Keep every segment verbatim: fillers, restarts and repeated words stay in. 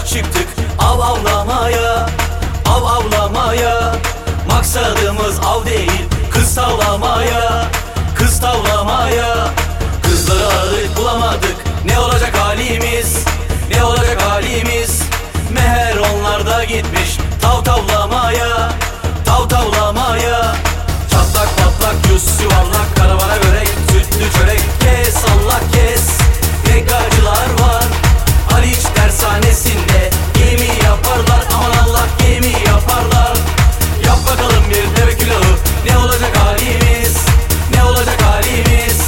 arkadaş çıktık av avlamaya, av avlamaya. Maksadımız av değil, kız tavlamaya, kız tavlamaya. Kızları aradık bulamadık, ne olacak halimiz, ne olacak halimiz. Meğer onlar da gitmiş tav tavlamaya, tav tavlamaya. Çatlak patlak yüz yuvarlak, karavana börek, sütlü çörek. Kes Allah kes, ne gacılar var Haliç tersanesinde. Gemi yaparlar, aman Allah gemi yaparlar. Yap bakalım bir deve külahı, ne olacak halimiz, ne olacak halimiz.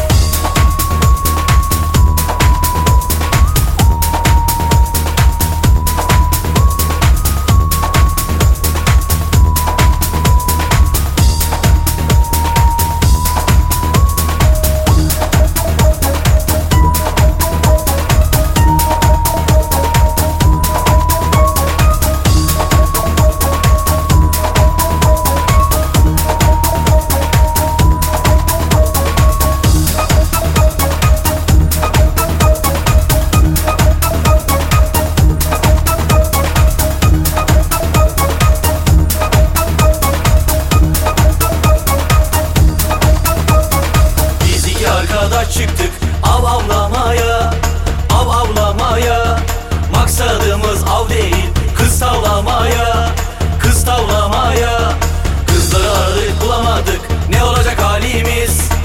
Arkadaş çıktık av avlamaya, av avlamaya. Maksadımız av değil, kız tavlamaya, kız tavlamaya. Kızları aradık bulamadık, ne olacak halimiz,